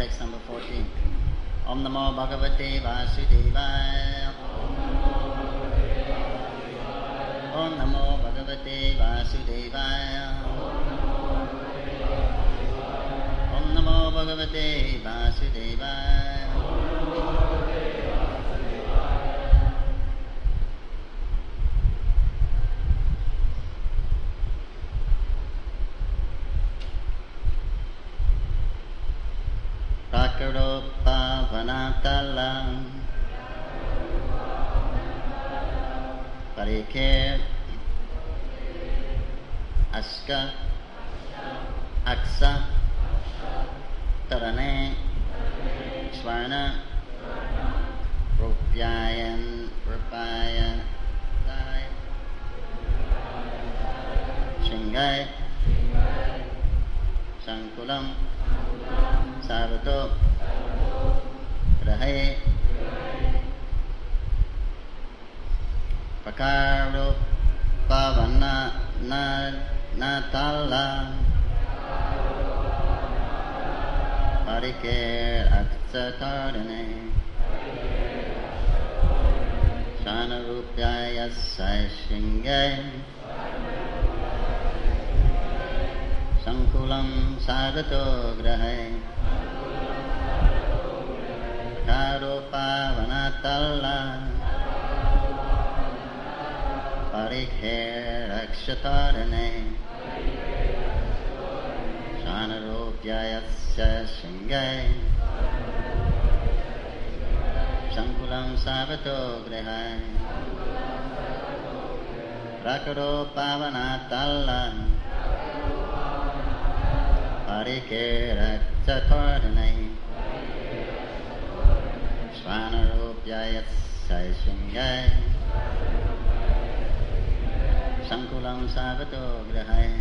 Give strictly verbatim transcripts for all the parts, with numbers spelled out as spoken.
text number fourteen. Om Namo Bhagavate Vasudevaya. Om Namo Bhagavate Vasudevaya. Om Namo Bhagavate Vasudevaya. Prakaropa Vanatalam Parikir Aska Aksa Tarane Swarna Rupyayan Rupayan Shingai Sankulam Sarvato Grahe Pakaro Pavana Natala Parikir Aksatarane Shanarupyaya Saishingai Sankulam Sagato Grahe Karopa Vanatalla Parikher Akshatarane Shanaropyayasya Shingai Sankulam Sagato Grahe Prakaropa Vanatalla Parikher Akshatarane Svanarupyaya Saishingai Sankulam Sagato Grahai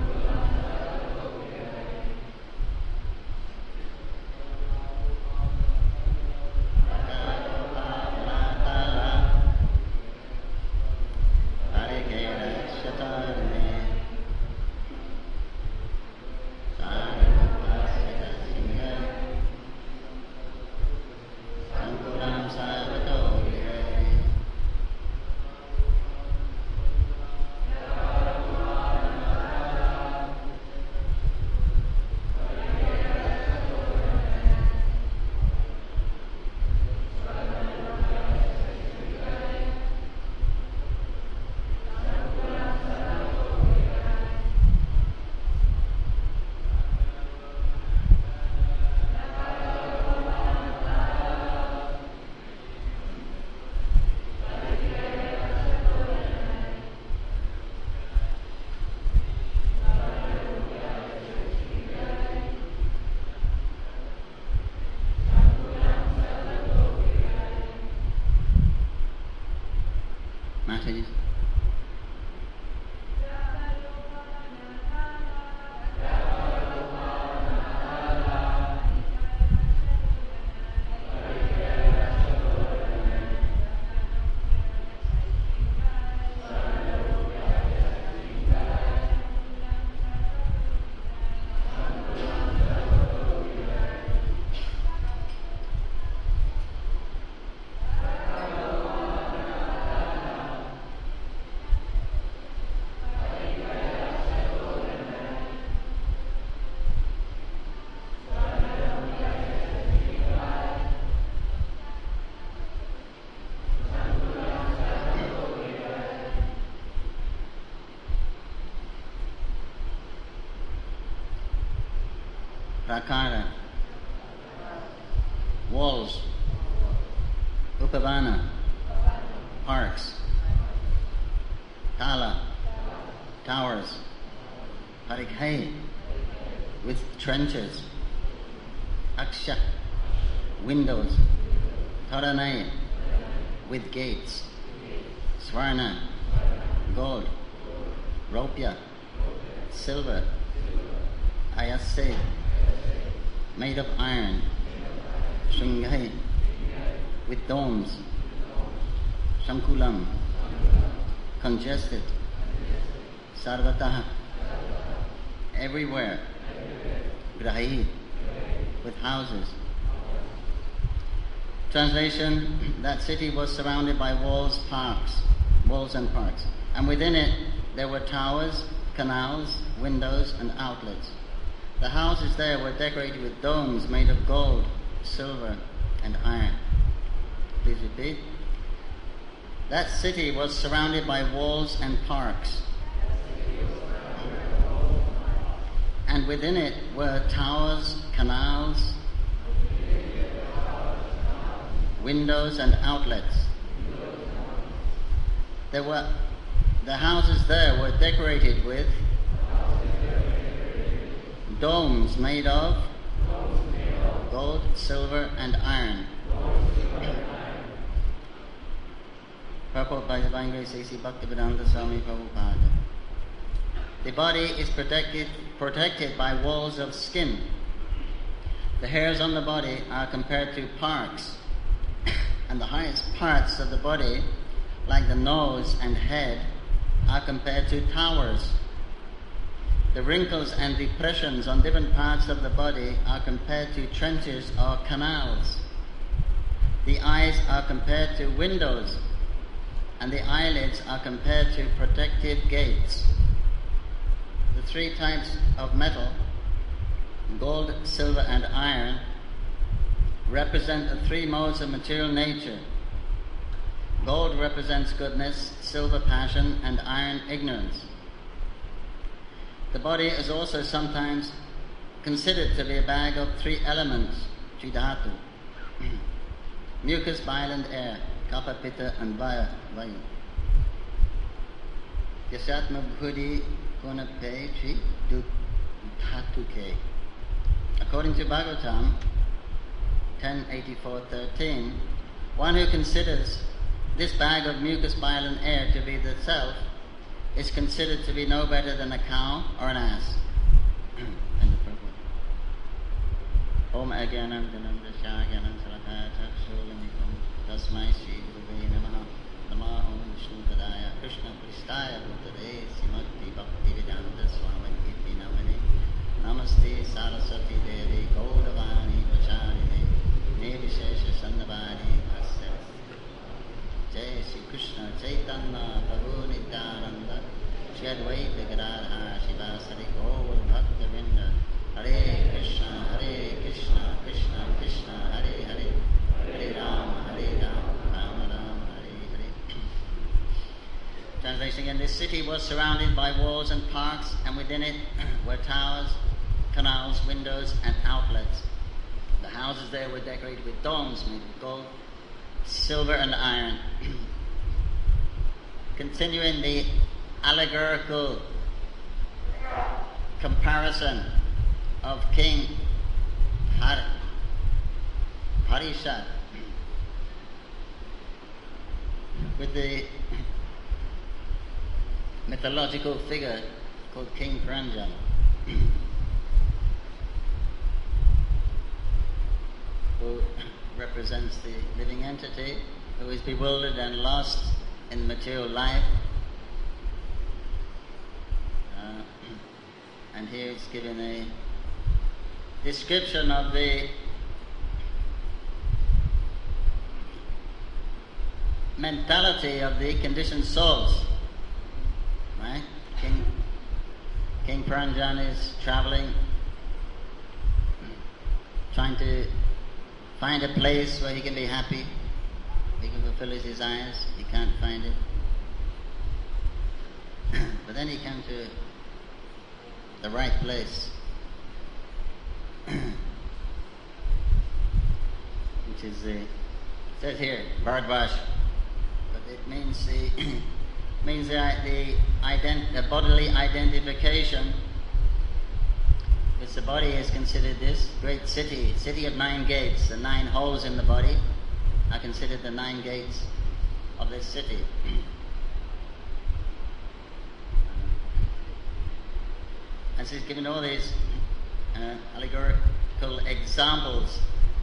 Prakara, walls, Upavana, parks, Tala, towers, Parikhay, with trenches, Aksha, windows, Taranay, with gates, Swarna, gold, Ropya, silver, Ayase, made of iron, Shingai, with domes, Shankulam, congested, Sarvataha, everywhere, Grahi, with houses. Translation, that city was surrounded by walls, parks, walls and parks, and within it there were towers, canals, windows and outlets. The houses there were decorated with domes made of gold, silver and iron. Please repeat. That city was surrounded by walls and parks, and within it were towers, canals, windows and outlets. There were the houses there were decorated with domes made of gold, silver and iron. Purport by Divine Grace A C Bhaktivedanta Swami Prabhupada. The body is protected protected by walls of skin. The hairs on the body are compared to parks, and the highest parts of the body, like the nose and head, are compared to towers. The wrinkles and depressions on different parts of the body are compared to trenches or canals. The eyes are compared to windows, and the eyelids are compared to protective gates. The three types of metal, gold, silver and iron, represent the three modes of material nature. Gold represents goodness, silver passion, and iron ignorance. The body is also sometimes considered to be a bag of three elements, Tridhatu, mucus, bile and air, kapha, pitta and vaya, vayu. Yasyatma bhudi kunape tri dhatuke. According to Bhagavatam ten eighty-four thirteen, one who considers this bag of mucus, bile and air to be the self is considered to be no better than a cow or an ass. And the purport. Om Agyanam Dhanam Dashagyanam Salakaya Chakshulamikum Tasmai Shri Gurave Namaha Nama Om Vishnu Padaya Krishna Pristaya Bhutade Srimati Bhakti Vedanta Swami Kirti Namane Namaste Saraswati Devi Gauravani Pacharine Nevishesha Sannavani Bhasya Jai Shri Krishna Chaitanya Prabhu Nityananda Shri Advaita Gadadhara Shivasari Gaur Bhakta Vrinda Hare Krishna Hare Krishna Krishna Krishna Hare Hare Hare Rama Hare Rama Rama Rama Hare Hare. Translation again, this city was surrounded by walls and parks, and within it were towers, canals, windows and outlets. The houses there were decorated with domes made of gold, silver and iron. Continuing the allegorical comparison of King Har- Harishat with the mythological figure called King Pranjan. Who represents the living entity who is bewildered and lost in material life. Uh, and here it's given a description of the mentality of the conditioned souls. Right? King, King Pranjan is traveling, trying to find a place where he can be happy, he can fulfill his desires. He can't find it. But then he comes to the right place, which is the, it says here, Bharadvaj, but it means the means the the, ident, the bodily identification. Because the body is considered this great city, city of nine gates. The nine holes in the body are considered the nine gates of this city. As he's given all these uh, allegorical examples,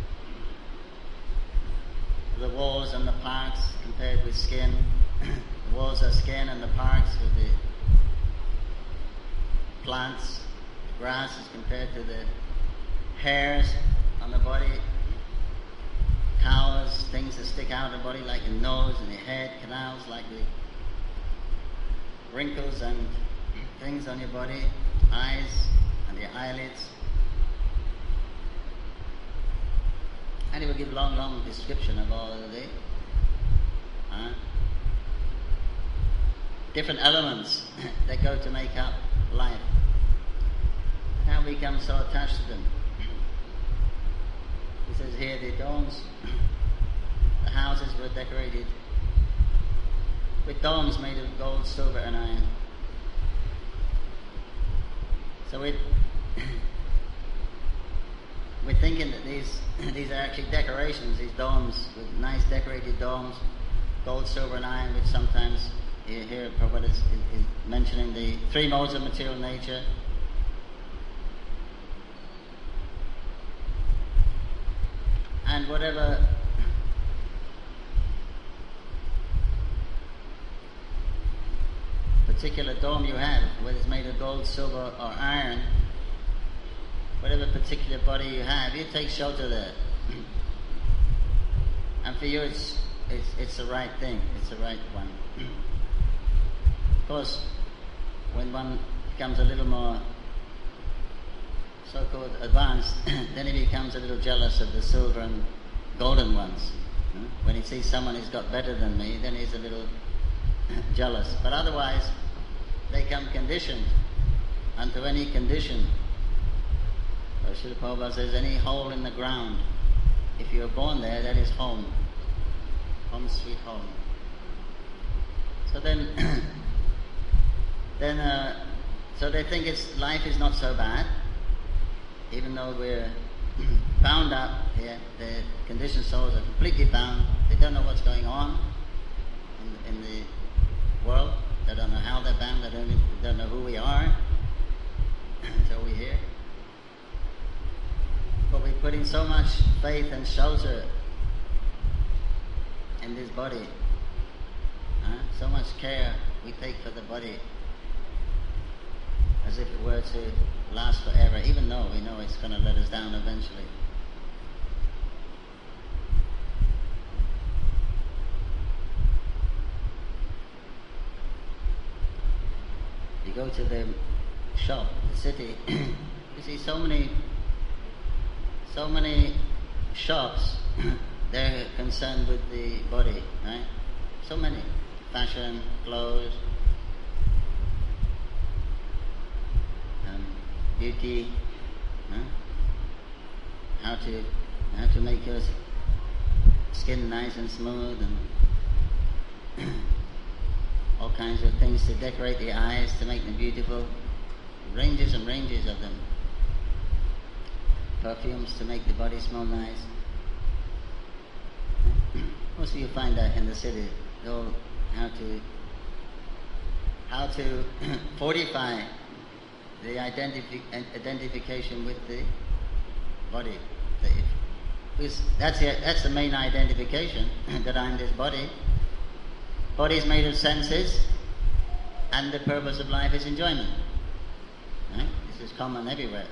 the walls and the parks compared with skin. The walls are skin and the parks are the plants. Grass is compared to the hairs on the body, cows, things that stick out of the body like your nose and your head, canals like the wrinkles and things on your body, eyes and your eyelids. And he will give long, long description of all of the uh, different elements that go to make up life. How we become so attached to them. He says here the domes, the houses were decorated with domes made of gold, silver and iron. So we we're thinking that these these are actually decorations, these domes with nice decorated domes, gold, silver and iron, which sometimes you hear Prabhupada is, is, is mentioning the three modes of material nature. And whatever particular dome you have, whether it's made of gold, silver or iron, whatever particular body you have, you take shelter there. And for you it's, it's, it's the right thing, it's the right one. Of course, when one becomes a little more so-called advanced, then he becomes a little jealous of the silver and golden ones. When he sees someone who's got better than me, then he's a little jealous. But otherwise, they come conditioned unto any condition. So Srila Prabhupada says, any hole in the ground, if you are born there, that is home. Home sweet home. So then, then, uh, so they think it's life is not so bad. Even though we're bound up here, the conditioned souls are completely bound. They don't know what's going on in, in the world. They don't know how they're bound. They don't, they don't know who we are until we're here. But we put in so much faith and shelter in this body. Huh? So much care we take for the body, as if it were to last forever, even though we know it's going to let us down eventually. You go to the shop, the city, you see so many, so many shops, they're concerned with the body, right? So many. Fashion, clothes, beauty, huh? how to how to make your skin nice and smooth, and all kinds of things to decorate the eyes, to make them beautiful. Ranges and ranges of them. Perfumes to make the body smell nice. Most of you find that in the city. All how to how to fortify the identifi- identification with the body. Because that's the, that's the main identification, that I'm this body. Body is made of senses, and the purpose of life is enjoyment. Right? This is common everywhere.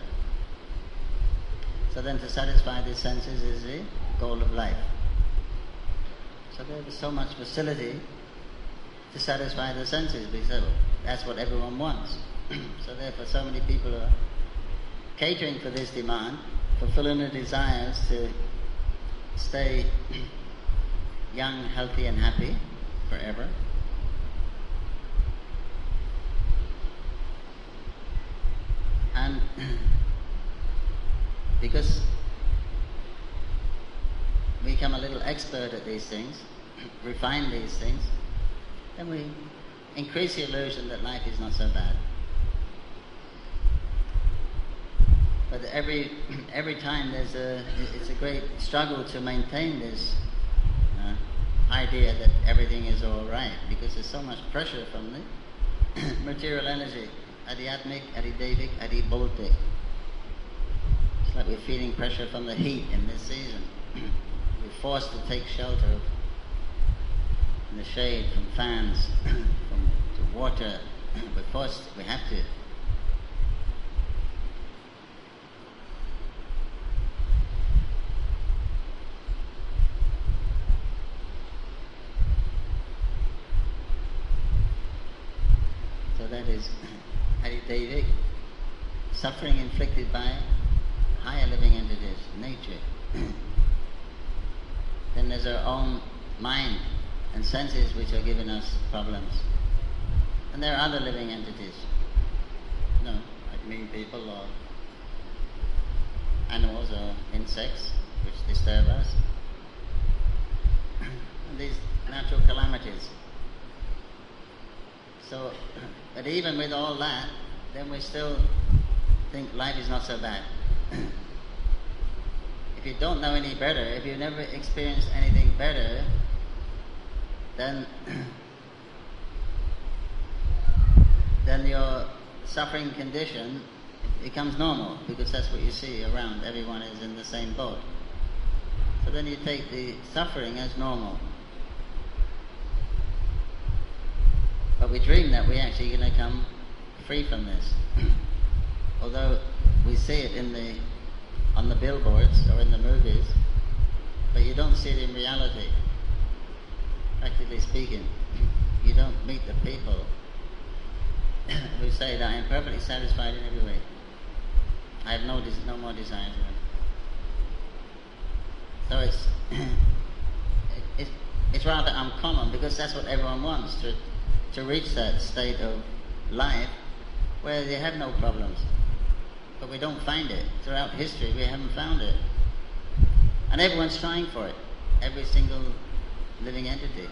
So then to satisfy the senses is the goal of life. So there is so much facility to satisfy the senses, because that's what everyone wants. So therefore so many people are catering for this demand, fulfilling the desires to stay young, healthy and happy forever. And because we become a little expert at these things, refine these things, then we increase the illusion that life is not so bad. But every every time there's a it's a great struggle to maintain this uh, idea that everything is all right, because there's so much pressure from the material energy, adhyatmic, adidevic, adibautic. It's like we're feeling pressure from the heat in this season. We're forced to take shelter in the shade from fans, from to water. We're forced. We have to. that is Adidevic, suffering inflicted by higher living entities, nature. Then there's our own mind and senses which are giving us problems. And there are other living entities, you know, like me, people, or animals or insects which disturb us. And these natural calamities. So, but even with all that, then we still think life is not so bad. If you don't know any better, if you've never experienced anything better, then then your suffering condition becomes normal, because that's what you see around. Everyone is in the same boat. So then you take the suffering as normal. But we dream that we're actually going to come free from this. Although we see it in the on the billboards or in the movies, but you don't see it in reality. Practically speaking, you don't meet the people who say that I am perfectly satisfied in every way. I have no des- no more desires left. So it's it, it, it's rather uncommon, because that's what everyone wants, to to reach that state of life where they have no problems. But we don't find it. Throughout history we haven't found it. And everyone's trying for it. Every single living entity.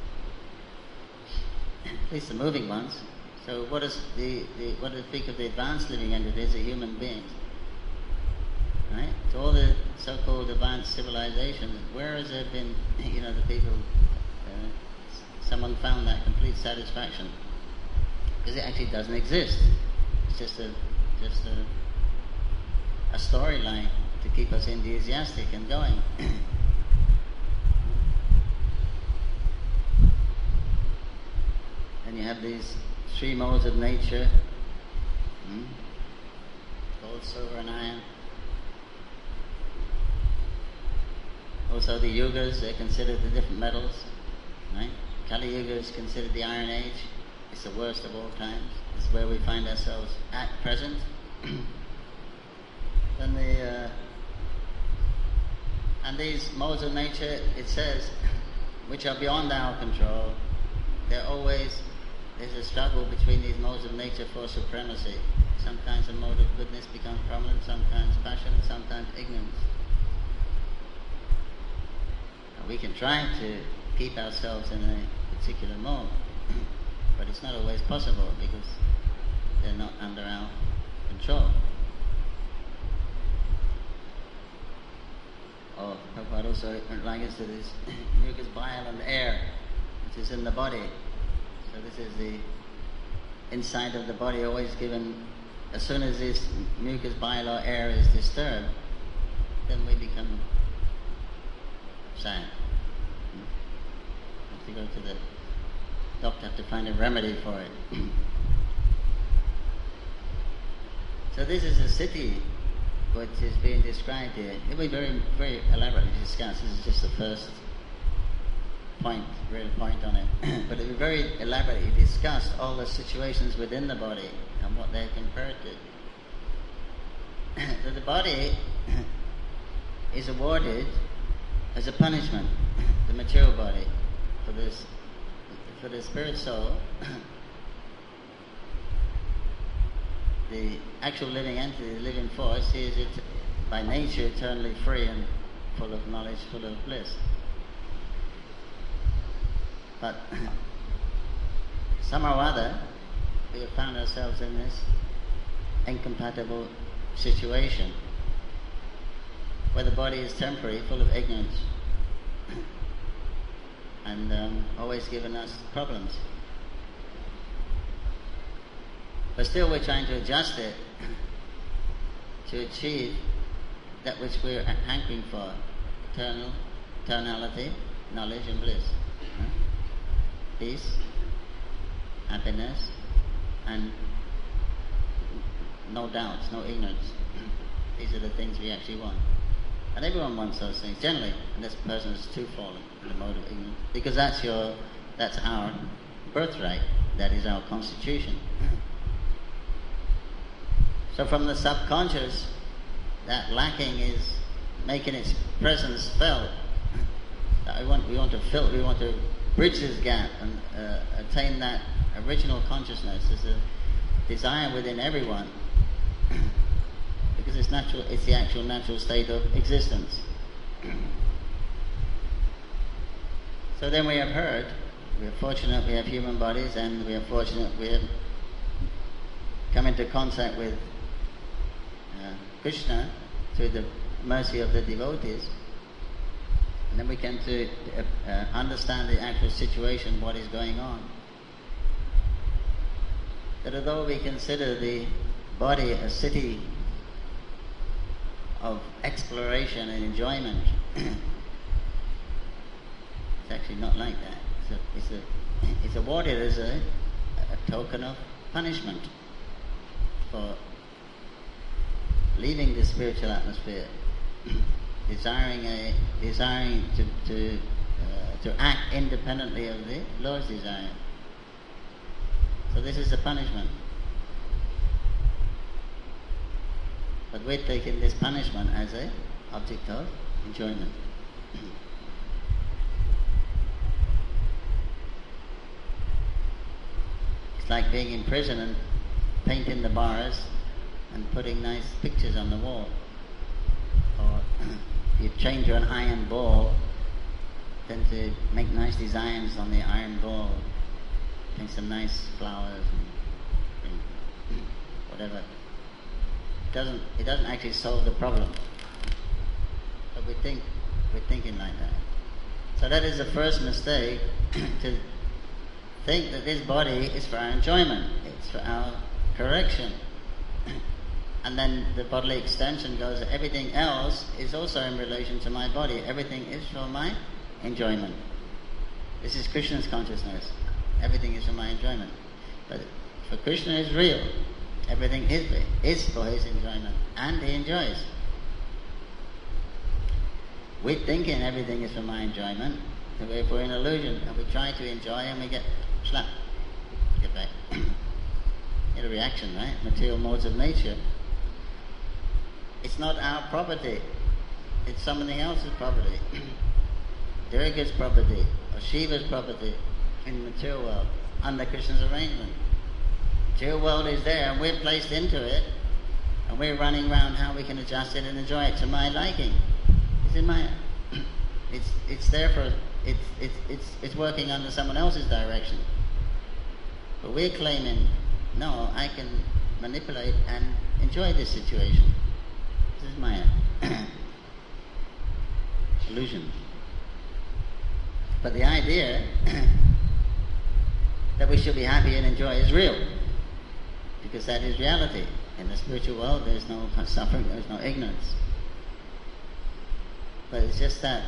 At least the moving ones. So what is the, the what do you think of the advanced living entities, the human beings? Right? So all the so-called advanced civilizations, where has there been, you know, the people, uh, someone found that complete satisfaction? Because it actually doesn't exist. It's just a just a a storyline to keep us enthusiastic and going. And you have these three modes of nature, hmm? gold, silver and iron. Also the yugas, they're considered the different metals, right? Kali Yuga is considered the Iron Age. It's the worst of all times. It's where we find ourselves at present. Then the uh, and these modes of nature, it says, which are beyond our control, they're always, there's a struggle between these modes of nature for supremacy. Sometimes a mode of goodness becomes prominent, sometimes passion, sometimes ignorance. Now we can try to keep ourselves in a particular mode, but it's not always possible, because they're not under our control. Or Prabhupada also likens to this mucus, bile and air, which is in the body. So this is the inside of the body, always given, as soon as this mucus, bile or air is disturbed, then we become sad. Have to go to the doctor, have to find a remedy for it. So this is a city which is being described here. It will be very, very elaborately discussed. This is just the first point, real point on it. But it will be very elaborately discussed all the situations within the body and what they're compared to. So the body is awarded as a punishment, the material body, for this, for the spirit soul. The actual living entity, the living force, is it by nature eternally free and full of knowledge, full of bliss. But somehow or other, we have found ourselves in this incompatible situation where the body is temporary, full of ignorance, and um, always giving us problems. But still we're trying to adjust it to achieve that which we're hankering for, eternal, eternality, knowledge and bliss. Huh? Peace, happiness, and no doubts, no ignorance. These are the things we actually want. And everyone wants those things, generally, unless the person is too fallen in the mode of ignorance. Because that's your, that's our birthright. That is our constitution. So from the subconscious, that lacking is making its presence felt. We want, we want to fill, we want to bridge this gap and uh, attain that original consciousness. There's a desire within everyone, because it's natural. It's the actual natural state of existence. So then we have heard. We are fortunate we have human bodies, and we are fortunate we have come into contact with uh, Krishna through the mercy of the devotees. And then we come to uh, uh, understand the actual situation, what is going on. That although we consider the body a city of exploration and enjoyment, it's actually not like that. It's a, it's a, it's awarded as a, a token of punishment for leaving the spiritual atmosphere, desiring a desiring to to uh, to act independently of the Lord's desire. So this is the punishment. But we're taking this punishment as a object of enjoyment. It's like being in prison and painting the bars and putting nice pictures on the wall. Or if you chain to an iron ball, then to make nice designs on the iron ball, paint some nice flowers and, and whatever. It doesn't it doesn't actually solve the problem. But we think we're thinking like that. So that is the first mistake, to think that this body is for our enjoyment, it's for our correction. And then the bodily extension goes, everything else is also in relation to my body. Everything is for my enjoyment. This is Krishna's consciousness. Everything is for my enjoyment. But for Krishna is real. Everything is, is for his enjoyment. And he enjoys. We're thinking everything is for my enjoyment. So we're in illusion. And we try to enjoy and we get slapped. Get back. Get a reaction, right? Material modes of nature. It's not our property. It's somebody else's property. Durga's property, or Shiva's property in the material world, under Krishna's arrangement. Material world is there, and we're placed into it, and we're running around how we can adjust it and enjoy it to my liking. It's in my, it's it's there for it's it's it's it's working under someone else's direction. But we're claiming, no, I can manipulate and enjoy this situation. This is my illusion. But the idea that we should be happy and enjoy is real, because that is reality. In the spiritual world, there is no suffering, there is no ignorance. But it's just that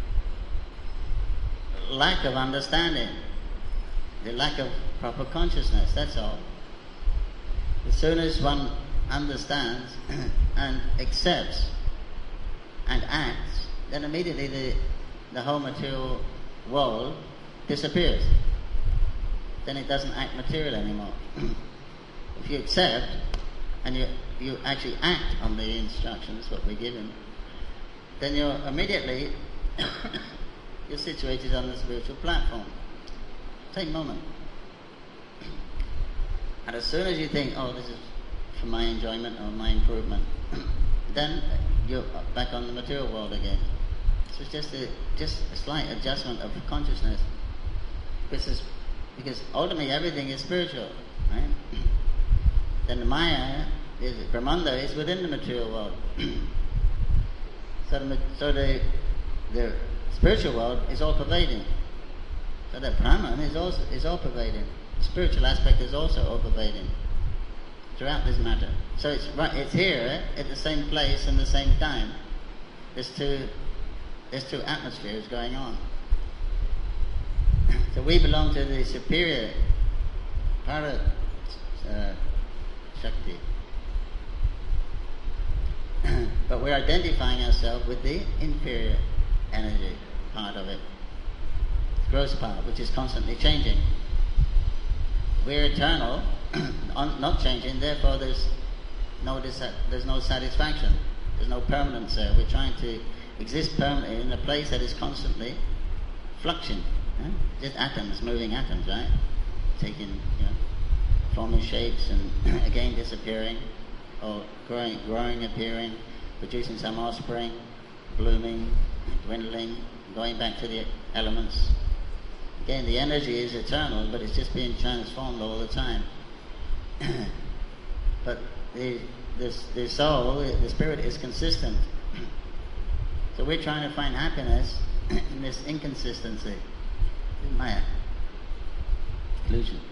lack of understanding, the lack of proper consciousness, that's all. As soon as one understands and accepts and acts, then immediately the, the whole material world disappears. Then it doesn't act material anymore. If you accept and you you actually act on the instructions, what we're given, then you're immediately you're situated on the spiritual platform. Take a moment. And as soon as you think, oh, this is for my enjoyment or my improvement, then you're back on the material world again. So it's just a just a slight adjustment of consciousness. This is because ultimately everything is spiritual, right? Then the Maya is Brahmanda is within the material world. so the so the the spiritual world is all pervading. So that Brahman is also is all pervading. The spiritual aspect is also all pervading throughout this matter. So it's right it's here at the same place and the same time. There's two there's two atmospheres going on. So we belong to the superior para uh, Shakti. But we're identifying ourselves with the inferior energy part of it. Gross part, which is constantly changing. we're eternal, not changing, therefore there's no dis- there's no satisfaction, there's no permanence there. We're trying to exist permanently in a place that is constantly fluxing. Huh? Just atoms, moving atoms, right? Taking, you know, forming shapes and again disappearing, or growing, growing, appearing, producing some offspring, blooming, dwindling, going back to the elements. Again, the energy is eternal, but it's just being transformed all the time. But the, the, the soul, the spirit is consistent. So we're trying to find happiness in this inconsistency. In Maya. Illusion.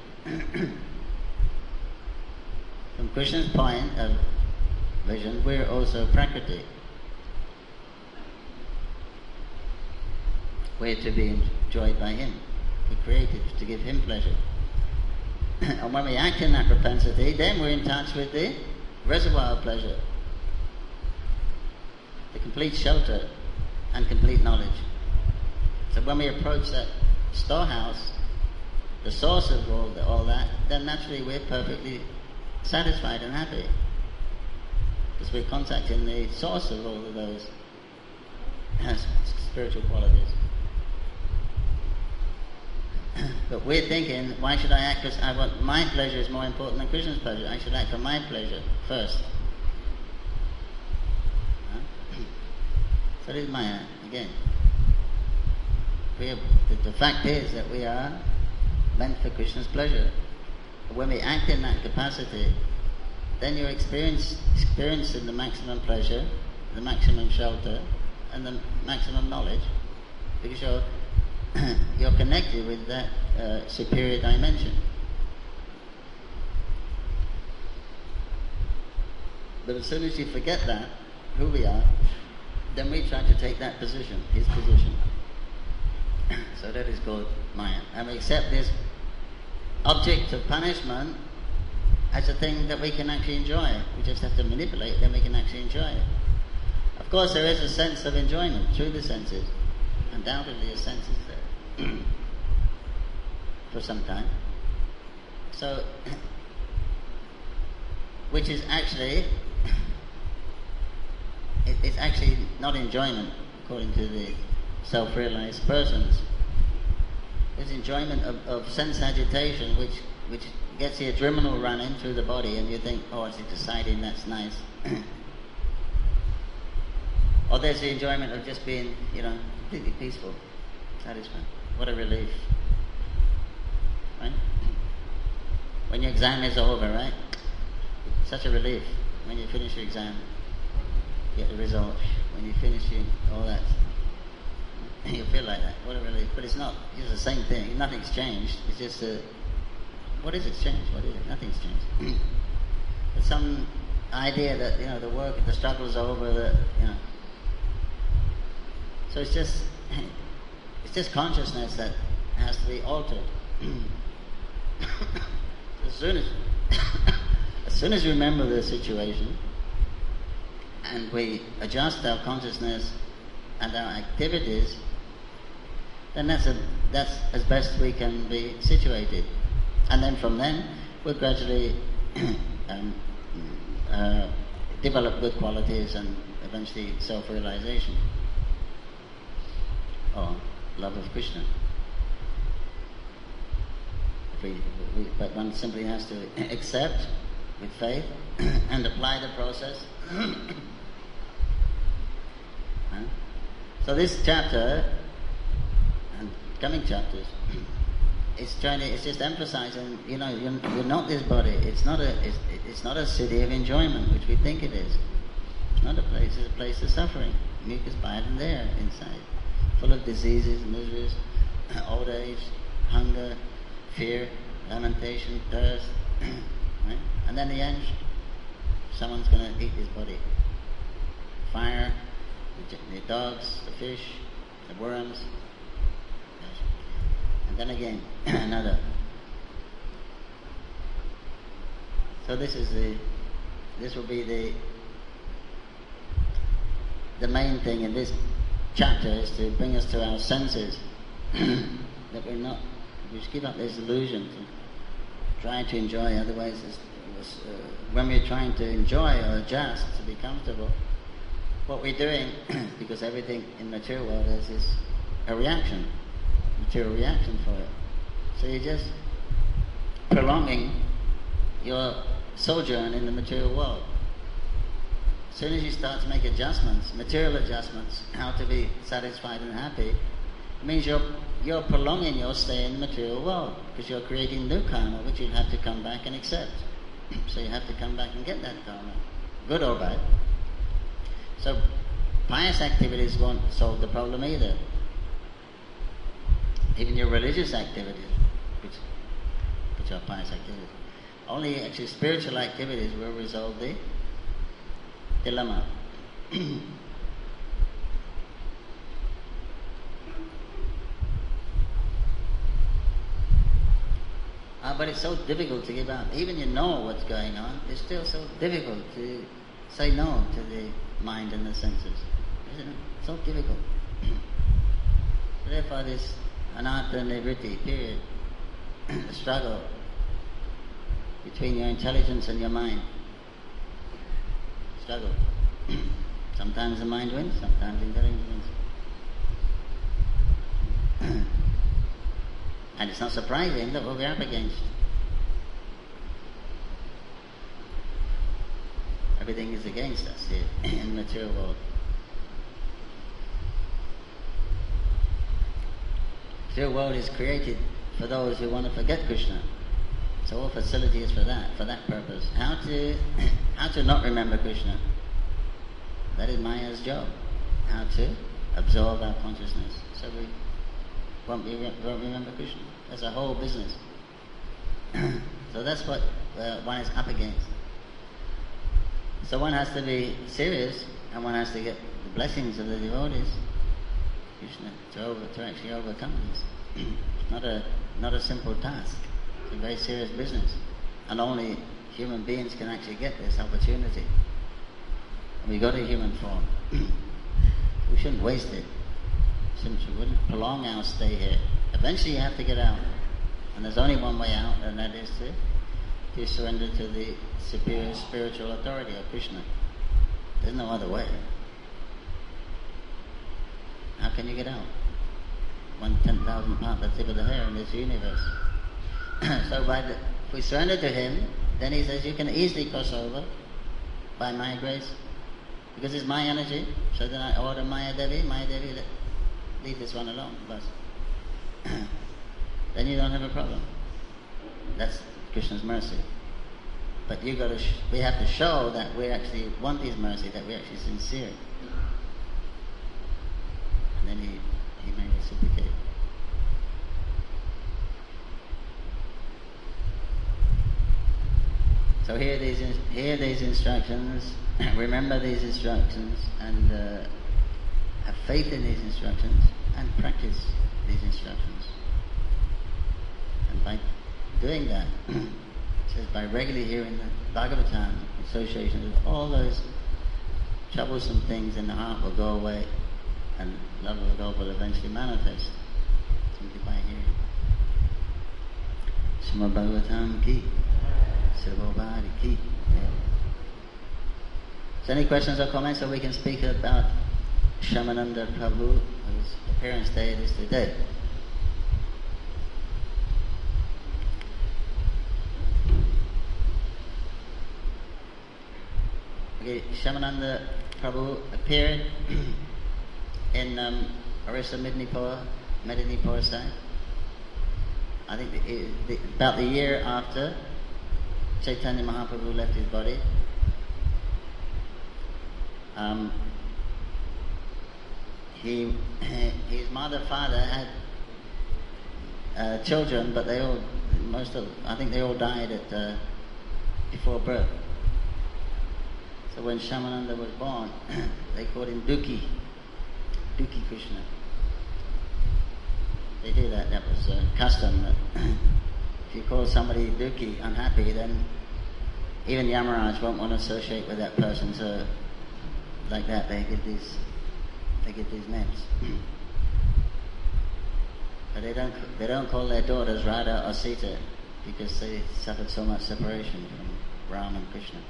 From Krishna's point of vision, we're also Prakriti. We're to be enjoyed by him. We're created to give him pleasure. And when we act in that propensity, then we're in touch with the reservoir of pleasure, the complete shelter and complete knowledge. So when we approach that storehouse, the source of all, the, all that, then naturally we're perfectly satisfied and happy, because we're contacting the source of all of those spiritual qualities. But we're thinking, why should I act? Because I want, my pleasure is more important than Krishna's pleasure. I should act for my pleasure first. Huh? So this is Maya again. We are, the, the fact is that we are meant for Krishna's pleasure. But when we act in that capacity, then you're experience, experiencing the maximum pleasure, the maximum shelter, and the maximum knowledge, because you're you're connected with that uh, superior dimension. But as soon as you forget that, who we are, then we try to take that position, his position. So that is called Maya. And we accept this object of punishment as a thing that we can actually enjoy. We just have to manipulate it, then we can actually enjoy it. Of course, there is a sense of enjoyment through the senses. Undoubtedly, a sense is there for some time. So, which is actually, it, it's actually not enjoyment according to the self-realized persons. It's enjoyment of, of sense agitation, which which gets the adrenal running through the body, and you think, oh, it's exciting, that's nice. Or there's the enjoyment of just being, you know, completely peaceful, satisfied. What a relief, right? When your exam is over, right? Such a relief. When you finish your exam, you get the result. When you finish your, all that, you feel like that. What a relief. But it's not. It's the same thing. Nothing's changed. It's just a, what is it changed? What is it? Nothing's changed. There's some idea that, you know, the work, the struggle's over, that, you know. So it's just, it's just consciousness that has to be altered. as soon as, as soon as we remember the situation, and we adjust our consciousness and our activities, then that's a, that's as best we can be situated. And then from then, we'll gradually um, uh, develop good qualities and eventually self-realization, or love of Krishna. If we, we, but one simply has to accept with faith and apply the process. Huh? So this chapter and coming chapters, it's trying to, it's just emphasizing, you know, you're, you're not this body. It's not a, it's, it's not a city of enjoyment, which we think it is. It's not a place. It's a place of suffering. Mucus biting there inside, full of diseases, miseries, old age, hunger, fear, lamentation, thirst, right? And then the end, someone's going to eat his body. Fire, the, the dogs, the fish, the worms, and then again another. So this is the, this will be the, the main thing in this chapter, is to bring us to our senses, that we're not, we just give up this illusion. trying to enjoy, otherwise it's, it's, uh, when we're trying to enjoy or adjust to be comfortable, what we're doing, because everything in material world is, is a reaction, material reaction for it. So you're just prolonging your sojourn in the material world. As soon as you start to make adjustments, material adjustments, how to be satisfied and happy, it means you're, you're prolonging your stay in the material world, because you're creating new karma, which you have to come back and accept. So you have to come back and get that karma, good or bad. So pious activities won't solve the problem either. Even your religious activities, which, which are pious activities. Only actually spiritual activities will resolve the dilemma. uh, but it's so difficult to give up. Even you know what's going on, it's still so difficult to say no to the mind and the senses. Isn't it? So difficult. So therefore this anatta nivritti period, the struggle between your intelligence and your mind. Struggle. Sometimes the mind wins, sometimes the intelligence wins. And it's not surprising that what we're up against. Everything is against us here in the material world. The material world is created for those who want to forget Krishna. So all facility is for that, for that purpose. How to how to not remember Krishna. That is Maya's job. How to absorb our consciousness. So we won't, be, won't remember Krishna. That's a whole business. So that's what uh, one is up against. So one has to be serious, and one has to get the blessings of the devotees, Krishna, to, over, to actually overcome this. Not a not a simple task. It's a very serious business, and only human beings can actually get this opportunity. And we got a human form. We shouldn't waste it. Since we wouldn't prolong our stay here. Eventually, you have to get out, and there's only one way out, and that is to to surrender to the superior spiritual authority of Krishna. There's no other way. How can you get out? One ten thousand part the tip of the hair in this universe. So by the, if we surrender to him, then he says you can easily cross over by my grace, because it's my energy. So then I order Maya Devi, Maya Devi, leave this one alone, bus. Then you don't have a problem. That's Krishna's mercy. But you got to. Sh- we have to show that we actually want His mercy, that we're actually sincere. And then He He may reciprocate. So hear these in- hear these instructions, remember these instructions, and uh, have faith in these instructions, and practice these instructions. And by doing that, it says by regularly hearing the Bhagavatam, association with all those troublesome things in the heart will go away, and love of God will eventually manifest simply by hearing. Srimad Bhagavatam ki, Srivabhari ki. So any questions or comments, so we can speak about Shyamananda Prabhu, whose appearance day it is today. Okay, Shyamananda Prabhu appeared in um, Orissa Medinipur, Medinipur side. I think the, the, about the year after Chaitanya Mahaprabhu left his body. Um, he, his mother, father had uh, children, but they all, most of, I think they all died at uh, before birth. So when Shyamananda was born, they called him Dukhi, Dukhi Krishna. They do that. That was a custom. That if you call somebody Dukhi, unhappy, then even Yamaraj won't want to associate with that person. So, like that, they give these, they give these names. But they don't, they don't call their daughters Radha or Sita. If because they suffered so much separation from Ram and Krishna.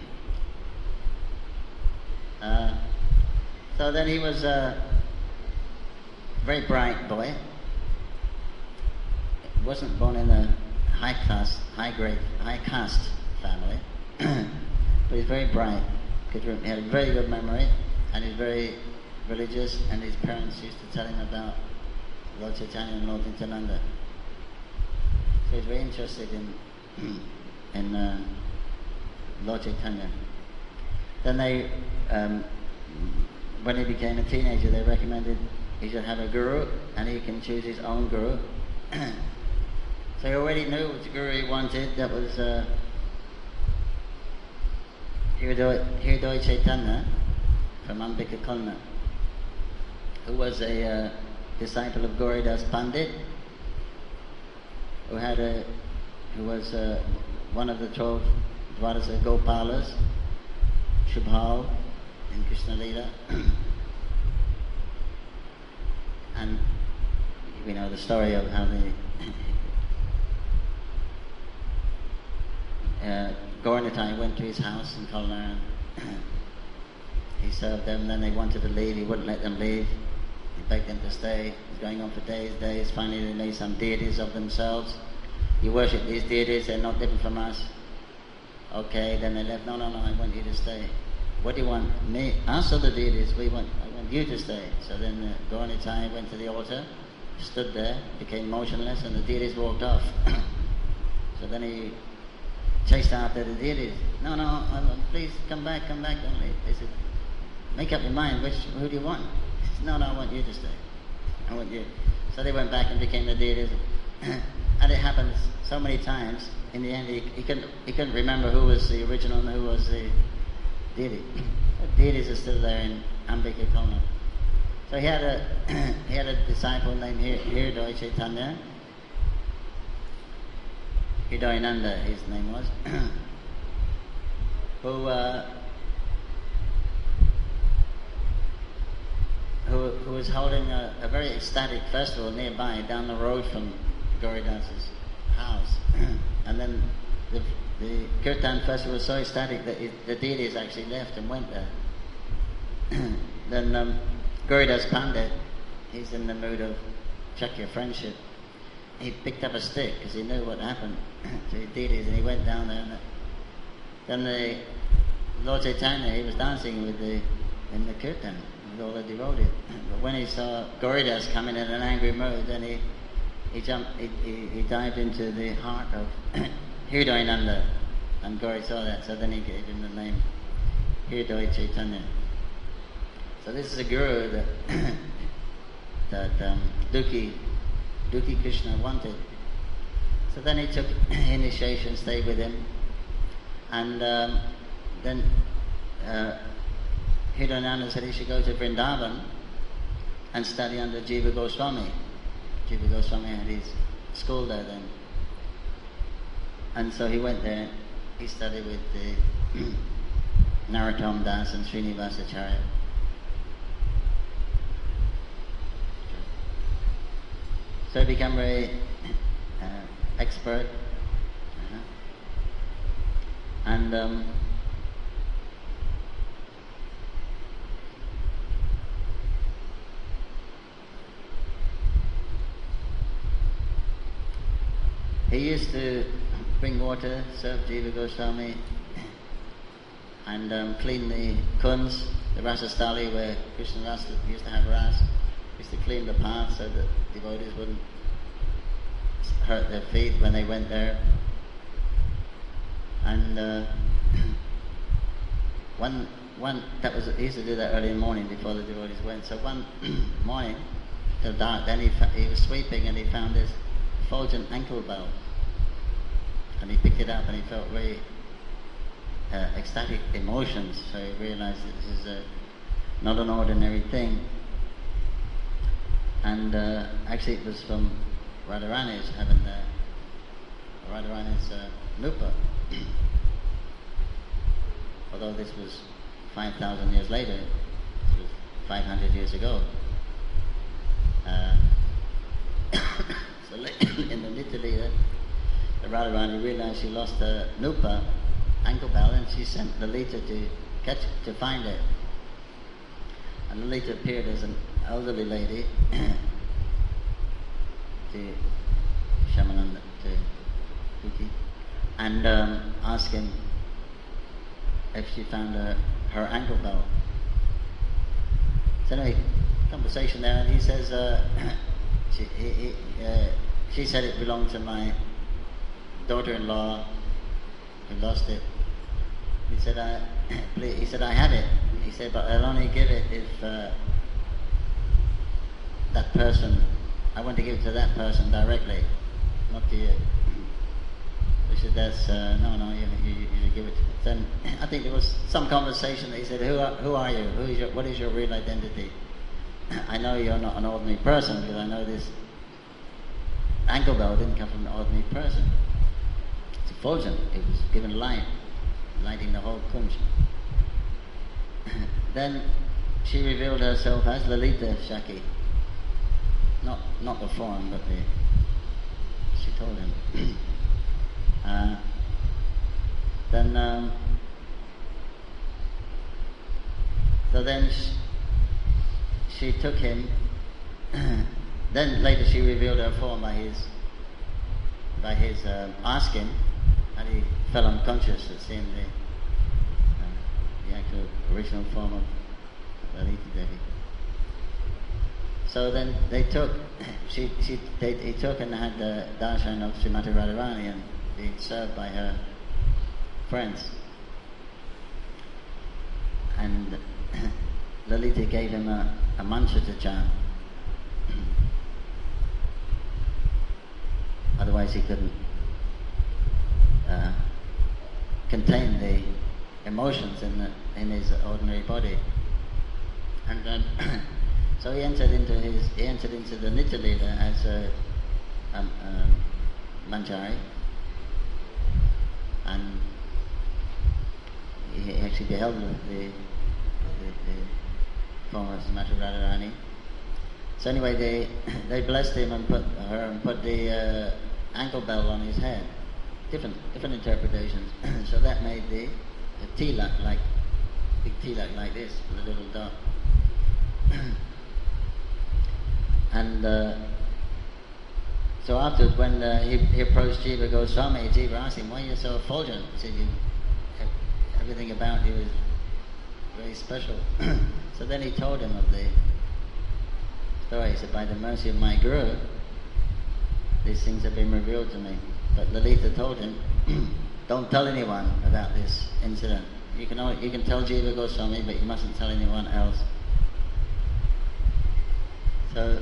uh, so then he was a very bright boy. He wasn't born in a high class, high grade, high caste family, but he's very bright. He had a very good memory, and he's very religious, and his parents used to tell him about Lord Chaitanya and Lord Nityananda. So he's very interested in in uh, Lord Chaitanya. Then they, um, when he became a teenager, they recommended he should have a guru, and he can choose his own guru. So he already knew which guru he wanted. That was uh, Hridoy Chaitanya from Ambika Kalna, who was a uh, disciple of Gauridas Pandit, who had a, who was uh, one of the twelve Dwadasa Gopalas, Shubhal in Krishna Lila, and we know the story of how the uh, Gauranitai went to his house in Kalna, and he served them. Then they wanted to leave. He wouldn't let them leave. He begged them to stay. It was going on for days, days. Finally, they made some deities of themselves. You worship these deities, they're not different from us. Okay, then they left. No, no, no, I want you to stay. What do you want? Me? Us or the deities? We want, I want you to stay. So then uh, Gauranitai went to the altar, stood there, became motionless, and the deities walked off. So then he chased after the deities. No, no, I want, please come back, come back, don't leave. They said, make up your mind, which, who do you want? He said, no, no, I want you to stay. I want you. So they went back and became the deities. And it happened so many times. In the end, he, he couldn't he couldn't remember who was the original and who was the deity. The deities are still there in Ambika Kalna. So he had a he had a disciple named Hridoy Chaitanya. Hridoyananda, his name was, who uh, who who was holding a, a very ecstatic festival nearby, down the road from Gauridasa's house. And then the, the Kirtan festival was so ecstatic that it, the deities actually left and went there. Then um, Gauridas Pandit, he's in the mood of check your friendship. He picked up a stick because he knew what happened to the deities, and he went down there. And the, then the Lord Chaitanya, he was dancing with the in the Kirtan with all the devotees. But when he saw Gauridas coming in an angry mood, then he He jumped. He, he, he dived into the heart of Hridoyananda, and Gauri saw that. So then he gave him the name Hridoy Chaitanya. So this is a guru that that um, Dukhi Dukhi Krishna wanted. So then he took initiation, stayed with him, and um, then uh, Hridoyananda said he should go to Vrindavan and study under Jiva Goswami. Jiva Goswami had his school there then. And so he went there, he studied with the Narottam Das and Srinivasacharya. So he became very uh, expert. Uh-huh. And um, he used to bring water, serve Jiva Goswami, and um, clean the kunds, the rasastali where Krishna Ras used to have ras. He used to clean the path so that devotees wouldn't hurt their feet when they went there. And uh, one, one that was he used to do that early in the morning before the devotees went. So one morning, till dark, then he he was sweeping and he found this fulgent ankle bow. And he picked it up and he felt very uh, ecstatic emotions, so he realized that this is a, not an ordinary thing. And uh, actually it was from Radharani's having the Radharani's uh, Nupa. Although this was five thousand years later, this was five hundred years ago. Uh, so in the Nitya Leela, the Radharani realized she lost her Nupa ankle bell, and she sent Lalita to catch to find it. And Lalita appeared as an elderly lady to Shamananda, to Kuti, and um, asked him if she found her, her ankle belt. So anyway, conversation there, and he says, uh, she, he, he, uh, she said it belonged to my daughter-in-law who lost it. He said, I, please, he said, I have it. He said, but I'll only give it if uh, that person, I want to give it to that person directly, not to you. He said, that's, uh, no, no, you, you, you should give it to me. Then I think there was some conversation that he said, who are, who are you? Who is your, what is your real identity? I know you're not an ordinary person, because I know this ankle bell didn't come from an ordinary person. It's effulgent. It was given light, lighting the whole kunj. Then she revealed herself as Lalita Shaki. Not not the form, but the, she told him. uh, then, um, so then she, she took him. Then later she revealed her form by his by his uh, asking, and he fell unconscious at seeing the uh, the actual original form of Lalita Devi. So then they took, she, she, they, he took and had the darshan of Srimati Radharani and being served by her friends. And Lalita gave him a, a mantra to chant. Otherwise he couldn't uh, contain the emotions in, the, in his ordinary body. And then so he entered into his he entered into the Nitya Leela as a um, um, Manjari, and he actually beheld the, the, the form of Srimati Radharani. So anyway, they they blessed him and put her and put the uh, ankle bell on his head. Different different interpretations. So that made the, the tilak like big tilak like this with a little dot. And uh, so afterwards, when uh, he, he approached Jiva Goswami, Jiva asked him, "Why are you so effulgent?" He said, you, "Everything about you is very special." So then he told him of the story. He said, "By the mercy of my Guru, these things have been revealed to me." But Lalita told him, "Don't tell anyone about this incident. You can only, you can tell Jiva Goswami, but you mustn't tell anyone else." So,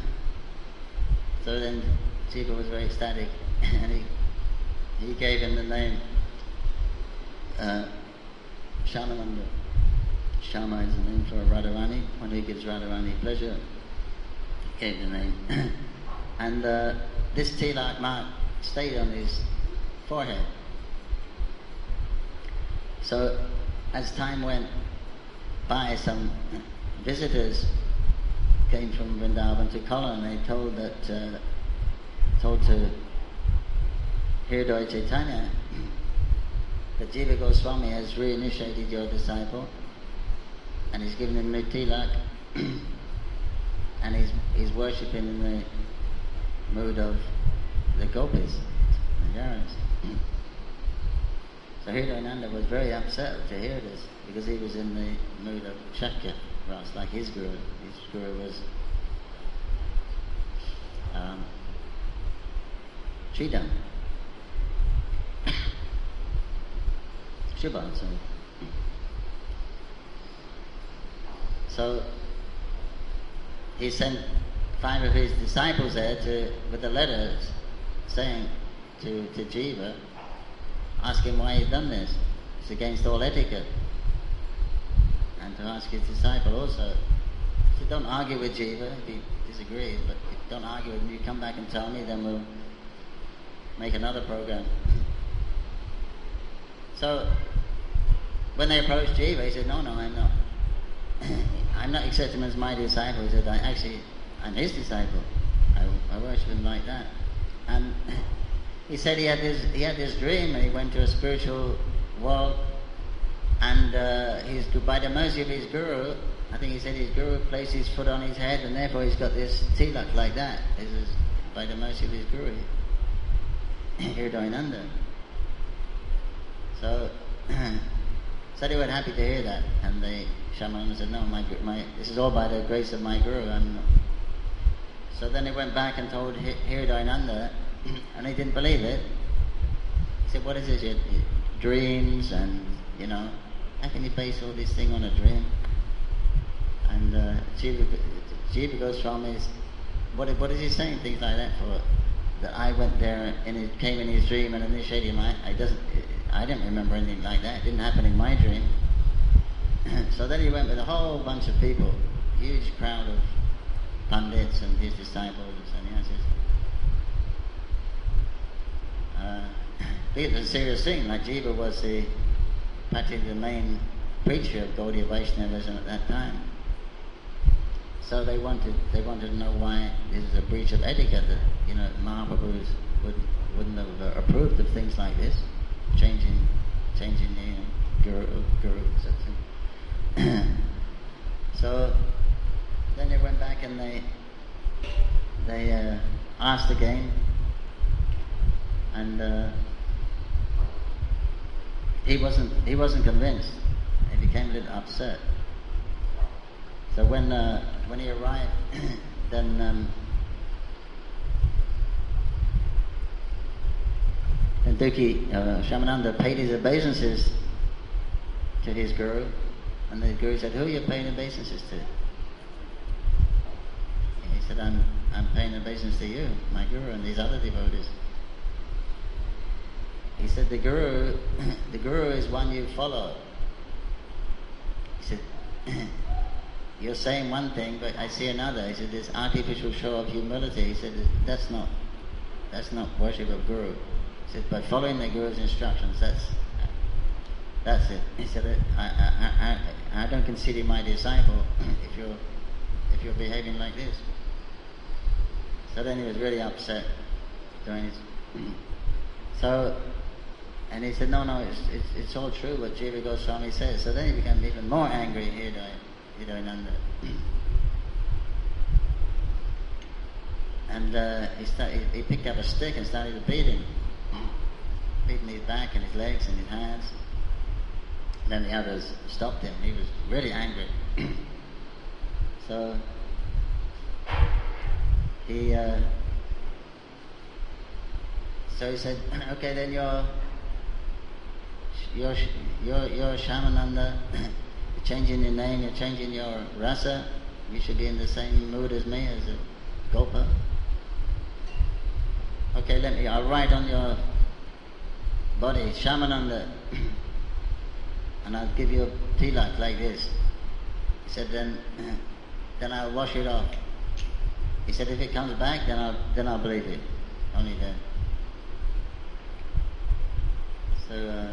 so then Jiva was very ecstatic, and he he gave him the name uh, Shamananda. Shama is the name for Radharani. When he gives Radharani pleasure, he gave the name. And uh, this tilak mark stayed on his forehead. So, as time went by, some visitors came from Vrindavan to Kala, and they told that uh, told to Hriday Chaitanya that Jiva Goswami has reinitiated your disciple, and he's given him new tilak, and he's he's worshipping in the mood of the gopis, the Yaras. So Hridayananda was very upset to hear this, because he was in the mood of Shakya Ras, like his guru. His guru was um, Sridham. Shubha, sorry. So he sent five of his disciples there to with the letters saying to, to Jiva, ask him why he's done this. It's against all etiquette. And to ask his disciple also. So don't argue with Jiva if he disagrees, but don't argue with him. You come back and tell me, then we'll make another program. So when they approached Jiva, he said, no, no, I'm not. I'm not accepting him as my disciple. He said, I actually, I'm his disciple. I, I worship him like that. And he said he had this he had this dream, and he went to a spiritual world, and uh, he's by the mercy of his guru. I think he said his guru placed his foot on his head, and therefore he's got this tilak like that. This is by the mercy of his guru, Hridayananda. So, so they were happy to hear that, and the Shyamananda said, "No, my, my, this is all by the grace of my guru." I'm not. So then they went back and told Hridayananda, and he didn't believe it. He said, "What is this? Your, your dreams, and you know, how can you base all this thing on a dream?" And uh, Jiva, Jiva Goswami is, what, what is he saying things like that for? That I went there and it came in his dream and initiated him. I, I doesn't, I didn't remember anything like that. It didn't happen in my dream. So then he went with a whole bunch of people, huge crowd of pandits and his disciples and sannyasis. Uh, it was a serious thing. Like Jiva was the practically the main preacher of Gaudiya Vaishnavism at that time. So they wanted they wanted to know why this is a breach of etiquette, that you know Mahaprabhu would wouldn't have uh, approved of things like this, changing changing the you know, guru guru et cetera. So then they went back and they they uh, asked again, and uh, he wasn't he wasn't convinced. He became a little upset. So when uh, when he arrived, then um, then Dukhi uh, Shyamananda paid his obeisances to his guru, and the guru said, "Who are you paying obeisances to?" And he said, "I'm I'm paying obeisance to you, my guru, and these other devotees." He said, "The guru, the guru is one you follow." He said, "You're saying one thing, but I see another." He said, "This artificial show of humility." He said, "That's not, that's not worship of Guru." He said, "By following the Guru's instructions, that's, that's it." He said, I, I, I, I don't consider you my disciple if you're, if you're behaving like this." So then he was really upset doing his. So, and he said, "No, no, it's, it's, it's all true what Jiva Goswami says." So then he became even more angry here. Hridayananda. And uh, he, started, he picked up a stick and started to beat him, beating his back and his legs and his hands. And then the others stopped him. He was really angry. So he, uh, so he said, "Okay, then you're, you're, you're, you're Shyamananda. You're changing your name, you're changing your rasa. You should be in the same mood as me, as a Gopa. Okay, let me, I'll write on your body, Shyamananda, and I'll give you a tilak like this." He said, then, then I'll wash it off. He said, "If it comes back, then I'll, then I'll believe it. Only then." So, uh,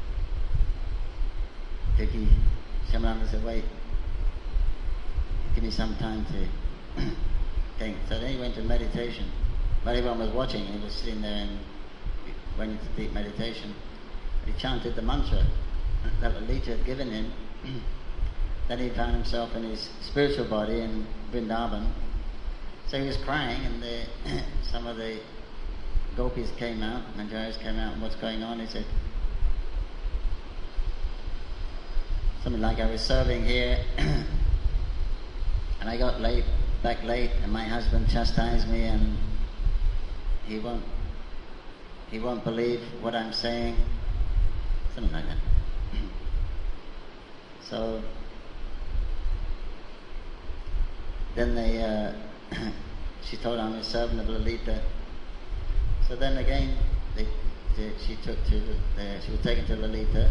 Dukhi Shyamananda said, "Wait, give me some time to think." So then he went to meditation. While everyone was watching, he was sitting there and went into deep meditation. He chanted the mantra that Lalita had given him. Then he found himself in his spiritual body in Vrindavan. So he was crying, and the, some of the gopis came out, manjaris came out, and what's going on? He said, something like, "I was serving here and I got late, back late, and my husband chastised me, and he won't, he won't believe what I'm saying." Something like that. So then they, uh, she told him, "I'm a servant of Lalita." So then again, they, they, she took to, the, she was taken to Lalita.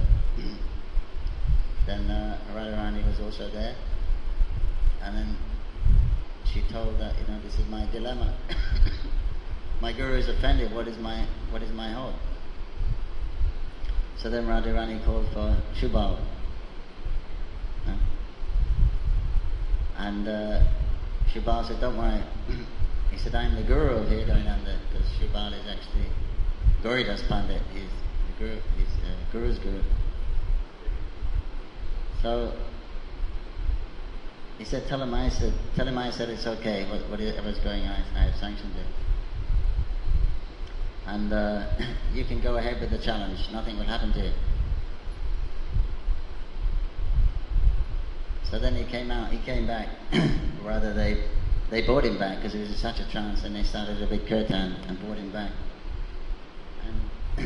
Then uh, Radharani was also there, and then she told that, you know, "This is my dilemma. My guru is offended. What is my what is my hope?" So then Radharani called for Shubal, huh? and uh, Shubal said, "Don't worry." He said, "I'm the guru of Hridayananda," because Shubal is actually Gauridas Pandit, he's the guru, he's uh, Guru's guru. So he said, tell him I said, tell him I said it's okay, what, whatever's going on, I have sanctioned it. And uh, you can go ahead with the challenge, nothing will happen to you. So then he came out, he came back, rather they they brought him back because he was in such a trance, and they started a big kirtan and brought him back. And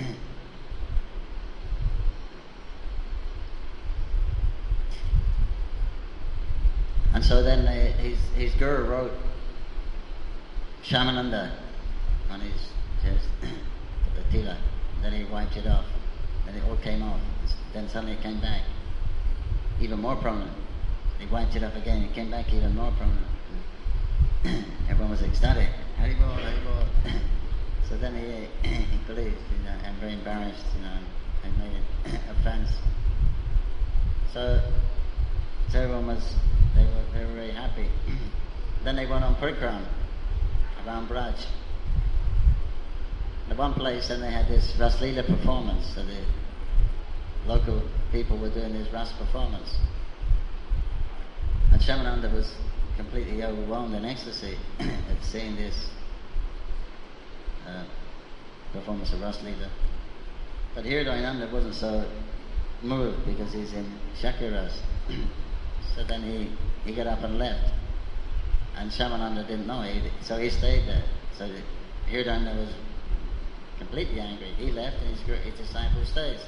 And so then they, his, his guru wrote Shyamananda on his chest, the tila. Then he wiped it off. Then it all came off. Then suddenly it came back, even more prominent. He wiped it off again. It came back even more prominent. Everyone was ecstatic. Haribol, Haribol. So then he he believed, you know, and very embarrassed, you know, and made it offense. So, so everyone was. They were, they were very happy. Then they went on parikram around Braj. In one place, then they had this Raslila performance. So the local people were doing this Ras performance. And Shyamananda was completely overwhelmed in ecstasy at seeing this uh, performance of Raslila. But Hridayananda wasn't so moved because he's in Shakiras. So then he, he got up and left. And Shyamananda didn't know, he, so he stayed there. So Hridayananda was completely angry. He left and his, his disciple stays.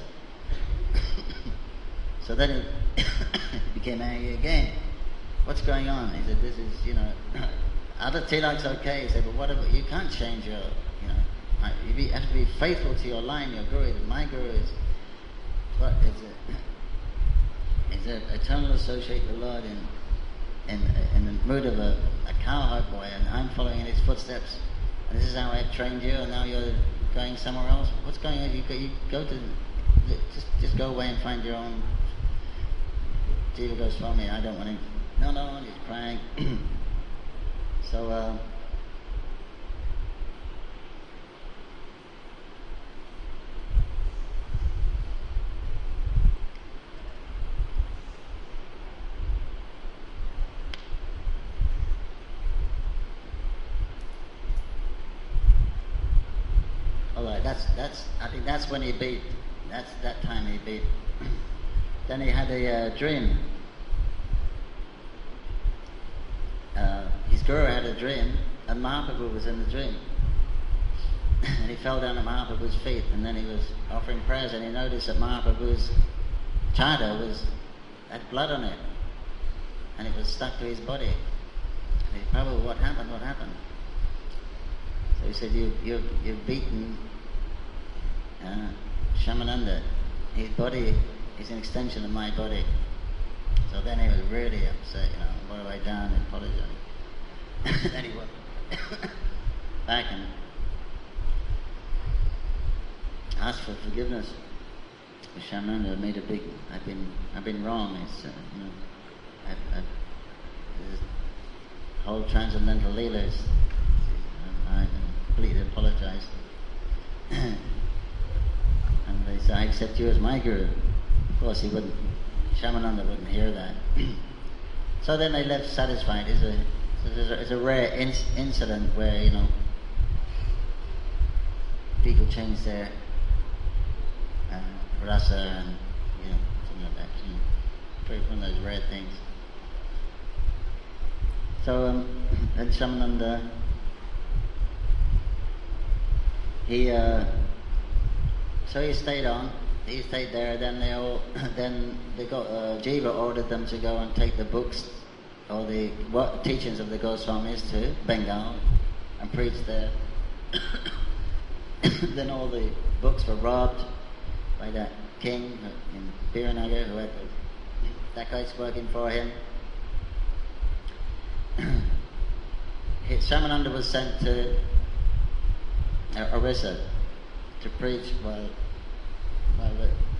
So then he became angry again. What's going on? He said, this is, you know, other tilak's okay. He said, but what about, you can't change your, you know, you be, have to be faithful to your line, your guru. My guru is, what is it? Is an eternal associate with the Lord in, in, in the mood of a, a cowherd boy, and I'm following in his footsteps. And this is how I've trained you, and now you're going somewhere else. What's going on? You go, you go to, just just go away and find your own Jiva Goswami. I don't want to. No, no, he's crying. So. Uh, That's that's. I think that's when he beat. That's that time he beat. Then he had a uh, dream. Uh, his guru had a dream, and Mahaprabhu was in the dream. And he fell down at Mahaprabhu's feet, and then he was offering prayers, and he noticed that Mahaprabhu's chadar was had blood on it, and it was stuck to his body. And he said, Prabhu, what happened? What happened? So he said, you you you've beaten. Uh, Shyamananda, his body is an extension of my body. So then he was really upset, you know, what have I done, and apologized. Then he went back and asked for forgiveness. Shyamananda made a big, I've been, I've been wrong. It's, uh, you know, I've, I've, this whole transcendental leela is, I completely apologized. And they said, I accept you as my guru. Of course, he wouldn't, Shyamananda wouldn't hear that. So then they left satisfied. It's a, it's a, it's a rare in, incident where, you know, people change their uh, rasa and, you know, something like that. You know, pretty one of those rare things. So, um, then Shyamananda, he, uh, so he stayed on. He stayed there. Then they all, then they got uh, Jiva ordered them to go and take the books or the what, teachings of the Goswamis to Bengal and preach there. Then all the books were robbed by that king in Biranagar who had the dacoits working for him. Shyamananda was sent to uh, Orissa to preach while, while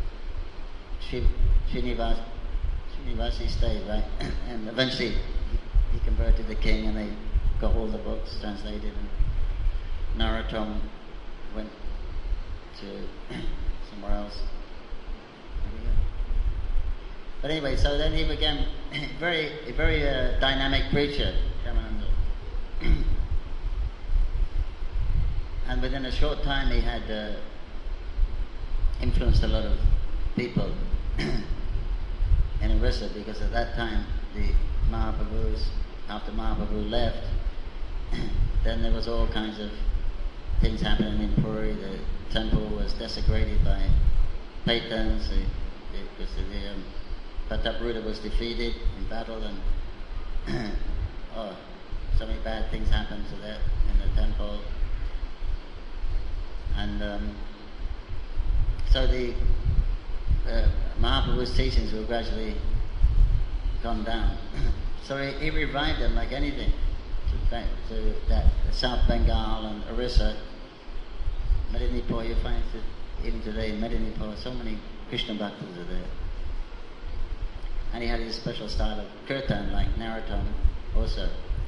Srinivas, Srinivasi stayed, right? And eventually he, he converted the king, and they got all the books translated, and Narottam went to somewhere else. But anyway, so then he became very, a very uh, dynamic preacher, Shamananda. And within a short time he had uh, influenced a lot of people in Orissa, because at that time the Mahaprabhus, after Mahaprabhu left, then there was all kinds of things happening in Puri. The temple was desecrated by Paitans, because the, the um, Prataparudra was defeated in battle, and oh, so many bad things happened to that in the temple. And um, so the uh, Mahaprabhu's teachings were gradually gone down. So he, he revived them like anything. To, back to that South Bengal and Orissa, Medinipur, you find that even today in Medinipur, so many Krishna bhaktas are there. And he had his special style of kirtan, like Narottam also.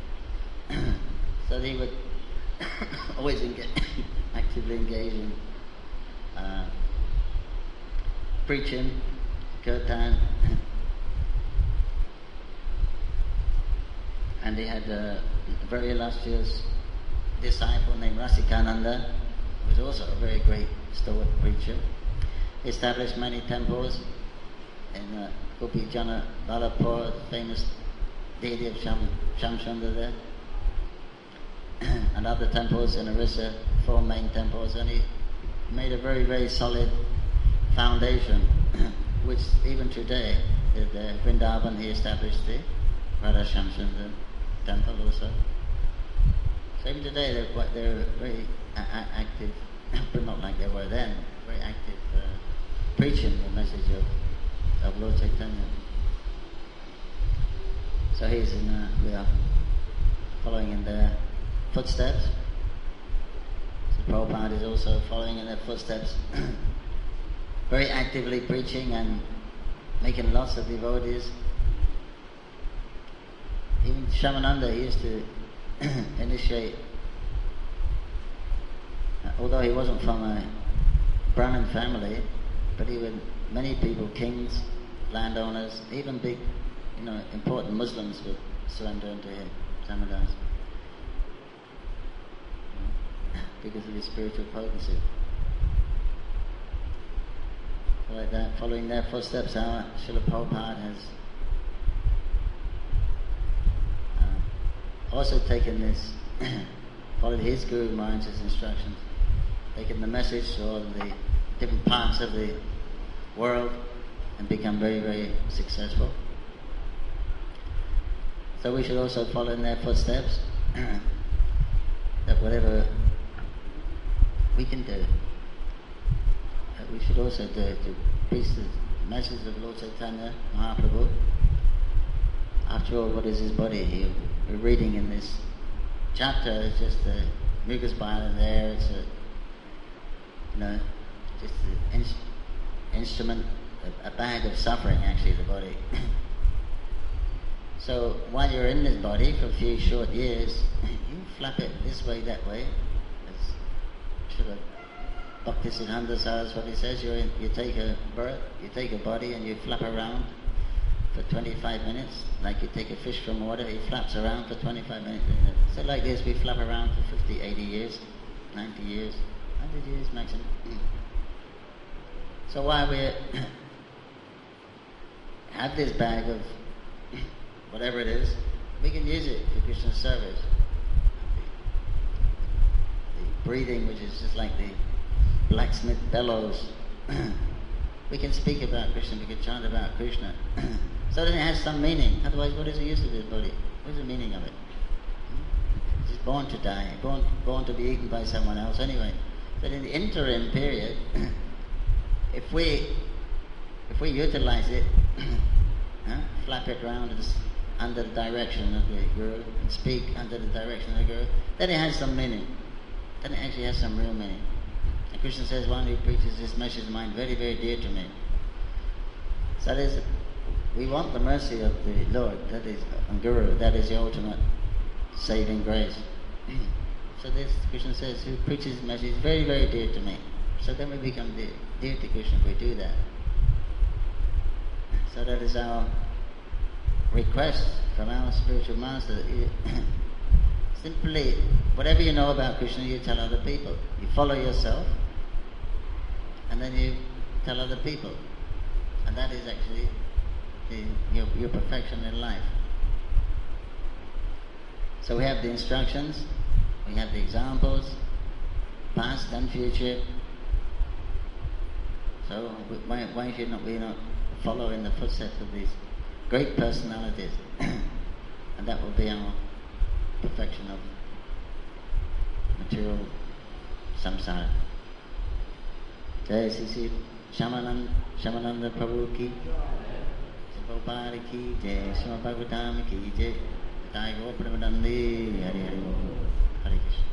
So he would always engage, actively engage in uh, preaching, kirtan. And he had a very illustrious disciple named Rasikananda, who was also a very great stalwart preacher. He established many temples in uh, Gopi Jana Balapur, the famous deity of Sham, Shamsundar there, and other temples in Orissa, four main temples, and he made a very, very solid foundation, which even today, at the Vrindavan, he established the Radha Shamsundar temple also. So even today they're quite, they're very a- a- active, but not like they were then, very active uh, preaching the message of of Lord Chaitanya. So he's in, uh, we are following in their footsteps. So Prabhupada is also following in their footsteps, very actively preaching and making lots of devotees. Even Shamananda, he used to initiate, although he wasn't from a Brahmin family, but he would, many people, kings, landowners, even big, you know, important Muslims would surrender into him, Samadas, because of his spiritual potency. So like that, following their footsteps, our Srila Prabhupada has uh, also taken this, followed his Guru Maharaj's instructions, taken the message to all the different parts of the world and become very, very successful. So we should also follow in their footsteps, that whatever we can do, that we should also do to preach the message of Lord Chaitanya Mahaprabhu. After all, what is his body? He, we're reading in this chapter, it's just the Mrigas Bala there, it's a, you know, just an in, instrument, a, a bag of suffering, actually, the body. So while you're in this body for a few short years, you flap it this way, that way. As Srila Bhaktisiddhanta Saraswati says, you're in, you take a birth, you take a body and you flap around for twenty-five minutes, like you take a fish from water, he flaps around for twenty-five minutes. So like this, we flap around for fifty, eighty years, ninety years, one hundred years maximum. So while we have this bag of whatever it is, we can use it for Krishna's service. The, the breathing, which is just like the blacksmith bellows, we can speak about Krishna, we can chant about Krishna. So then it has some meaning. Otherwise, what is the use of this body? What is the meaning of it? It's born to die, born, born to be eaten by someone else anyway. But in the interim period, if we if we utilize it, huh, flap it around under the direction of the Guru and speak under the direction of the Guru, then it has some meaning. Then it actually has some real meaning. And Krishna says, one who preaches this message of mine very, very dear to me. So that is, we want the mercy of the Lord, that is, and Guru, that is the ultimate saving grace. So this, Krishna says, who preaches this message is very, very dear to me. So then we become dear, dear to Krishna if we do that. So that is our request from our spiritual master, that you simply, whatever you know about Krishna, you tell other people. You follow yourself, and then you tell other people. And that is actually the, your, your perfection in life. So we have the instructions, we have the examples, past and future. So why, why should not we not follow in the footsteps of these great personalities? And that will be our perfection of material samsara. Jai Sisi Shamanand, Shamananda Prabhu ki, Prabhupada ki, Jai Srila Bhagavatam ki, Jai Jai Go Prabhupada, Hare Hare, Hare Krishna.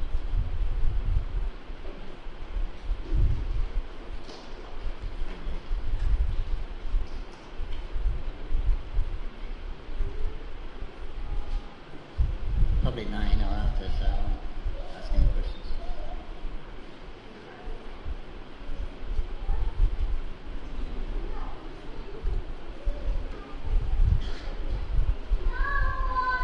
Probably nine or after, so asking a question.